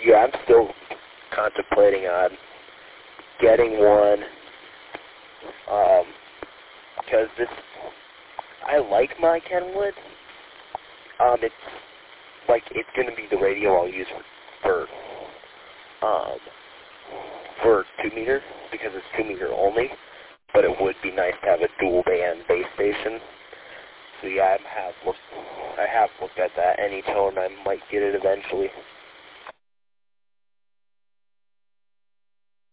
yeah, I'm still contemplating on getting one, because I like my Kenwood. It's going to be the radio I'll use for 2 meter, because it's 2 meter only, but it would be nice to have a dual band base station. So yeah, I have looked at that Anytone. I might get it eventually.